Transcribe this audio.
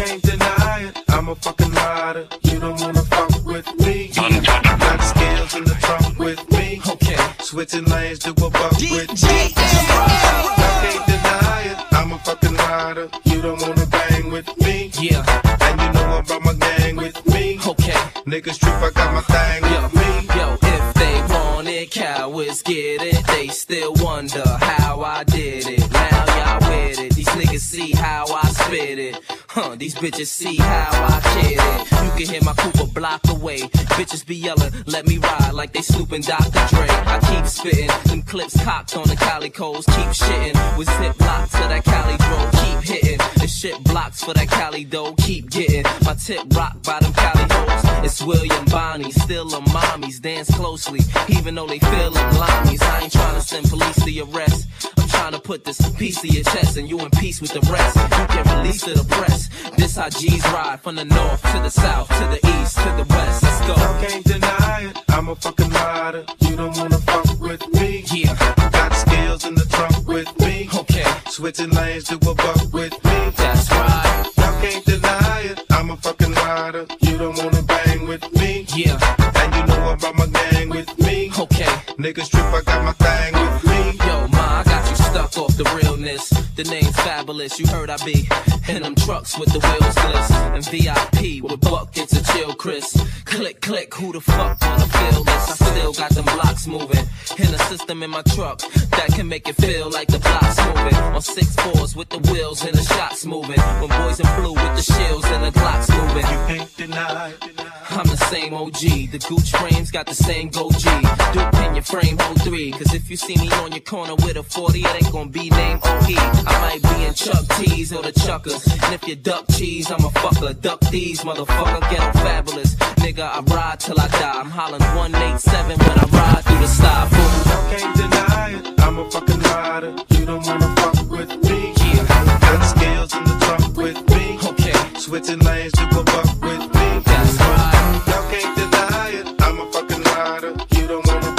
can't deny it, I'm a fucking rider. You don't wanna fuck with me. Got skills in the trunk with me. Okay. Switching lanes to a buck with me. I can't deny it, I'm a fucking rider. You don't wanna bang with me. Yeah. And you know I brought my gang with me. Okay. Niggas trip, I got my thing with me. Yo, if they want it, cowards get it. They still wonder how I did it. Now y'all with it. These niggas see how I spit it. These bitches see how I kid it. You can hear my coupe a block away. Bitches be yelling, let me ride like they snooping Dr. Dre. I keep spitting, them clips cocked on the calicos. Keep shitting, with zip locks to that Cali dro. Keep hitting, the shit blocks for that Cali dough. Keep getting, my tip rock by them Cali hoes. It's William Bonnie, still them mommies. Dance closely, even though they feel them limeys. I ain't trying to send police to your arrest. I'm trying to put this piece to your chest and you in peace with the rest. You can release to the press. This how G's ride from the north to the south, to the east, to the west. Let's go. I can't deny it, I'm a fucking rider. You don't wanna fuck with me. Yeah. Got skills in the trunk with me. Okay. Switching lanes to a buck with me. That's right. I can't deny it, I'm a fucking rider. You don't wanna bang with me. Yeah. And you know I brought my gang with me. Okay. Niggas trip, I got my thing with me. Yo, ma, I got you stuck off the realness. The name's fabulous, you heard I be in them trucks with the wheels gliss. And VIP with buckets of chill, Chris. Click, click, who the fuck wanna feel this? I still got them blocks moving. In a system in my truck that can make it feel like the block's moving. On 6-4s with the wheels and the shots moving. When boys in blue with the shields and the Glocks moving. You can't deny it. I'm the same OG, the Gooch frames got the same goji. Duke in your frame, hold 3. Cause if you see me on your corner with a 40, it ain't gonna be named OE. I might be in Chuck T's or the Chuckers. And if you duck cheese, I'm a fucker. Duck these, motherfucker, get on fabulous. Nigga, I ride till I die. I'm hollering 187 when I ride through the sky. I can't deny it, I'm a fucking rider. You don't wanna fuck with me. Yeah. Got skills in the trunk with me. Okay. Switching lanes to a buck with me. That's right. Y'all can't deny it, I'm a fucking rider. You don't wanna